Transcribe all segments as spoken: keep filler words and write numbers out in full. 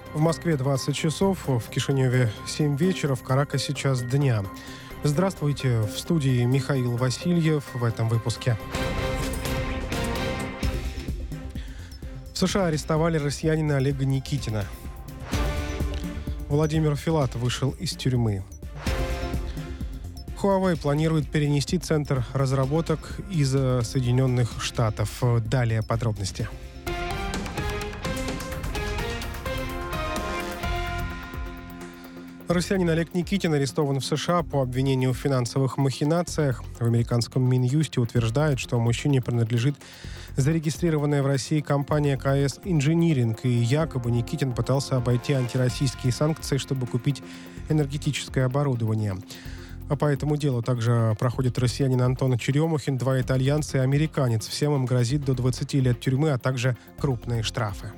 В Москве двадцать часов, в Кишиневе семь вечера, в Каракасе час дня. Здравствуйте, в студии Михаил Васильев в этом выпуске. В США арестовали россиянина Олега Никитина. Владимир Филат вышел из тюрьмы. Huawei планирует перенести центр разработок из Соединенных Штатов. Далее подробности. Россиянин Олег Никитин арестован в США по обвинению в финансовых махинациях. В американском Минюсте утверждают, что мужчине принадлежит зарегистрированная в России компания ка эс Engineering, и якобы Никитин пытался обойти антироссийские санкции, чтобы купить энергетическое оборудование. А по этому делу также проходит россиянин Антон Черемухин, два итальянца и американец. Всем им грозит до двадцати лет тюрьмы, а также крупные штрафы.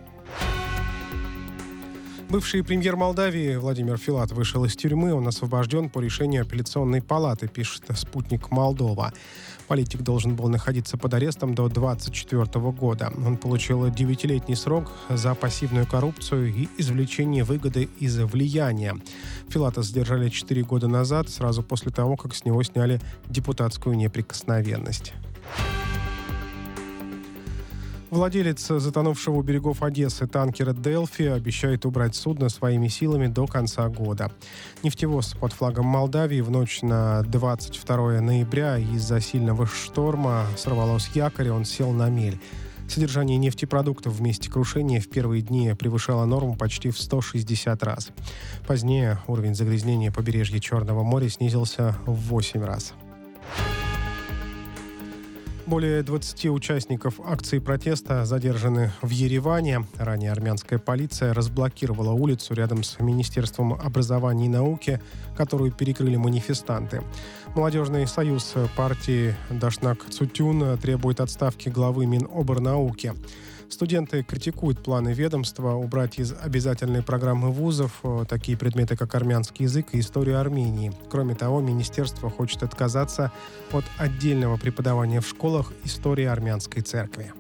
Бывший премьер Молдавии Владимир Филат вышел из тюрьмы. Он освобожден по решению апелляционной палаты, пишет «Спутник Молдова». Политик должен был находиться под арестом до двадцать четвёртого года. Он получил девятилетний срок за пассивную коррупцию и извлечение выгоды из влияния. Филата задержали четыре года назад, сразу после того, как с него сняли депутатскую неприкосновенность. Владелец затонувшего у берегов Одессы танкера «Делфи» обещает убрать судно своими силами до конца года. Нефтевоз под флагом Молдавии в ночь на двадцать второе ноября из-за сильного шторма сорвало с якоря, он сел на мель. Содержание нефтепродуктов в месте крушения в первые дни превышало норму почти в сто шестьдесят раз. Позднее уровень загрязнения побережья Черного моря снизился в восемь раз. Более двадцати участников акции протеста задержаны в Ереване. Ранее армянская полиция разблокировала улицу рядом с Министерством образования и науки, которую перекрыли манифестанты. Молодежный союз партии Дашнак Цутюн требует отставки главы Миноборнауки. Студенты критикуют планы ведомства убрать из обязательной программы вузов такие предметы, как армянский язык и историю Армении. Кроме того, министерство хочет отказаться от отдельного преподавания в школах истории армянской церкви.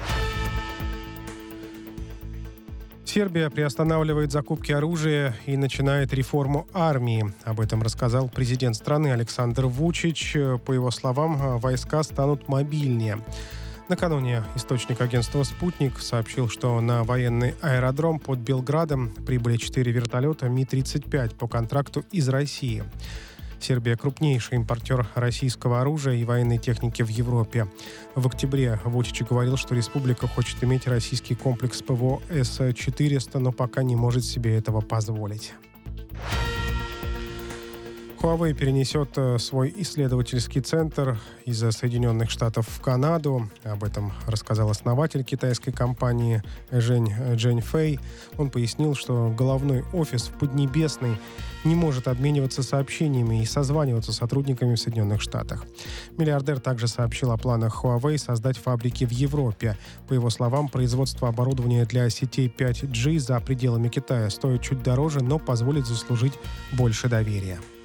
Сербия приостанавливает закупки оружия и начинает реформу армии. Об этом рассказал президент страны Александр Вучич. По его словам, войска станут мобильнее. Накануне источник агентства «Спутник» сообщил, что на военный аэродром под Белградом прибыли четыре вертолета Ми тридцать пять по контракту из России. Сербия – крупнейший импортер российского оружия и военной техники в Европе. В октябре Вучич говорил, что республика хочет иметь российский комплекс ПВО С четыреста, но пока не может себе этого позволить. Huawei перенесет свой исследовательский центр из Соединенных Штатов в Канаду. Об этом рассказал основатель китайской компании Жень Джэньфэй. Он пояснил, что головной офис в Поднебесной не может обмениваться сообщениями и созваниваться с сотрудниками в Соединенных Штатах. Миллиардер также сообщил о планах Huawei создать фабрики в Европе. По его словам, производство оборудования для сетей пять джи за пределами Китая стоит чуть дороже, но позволит заслужить больше доверия.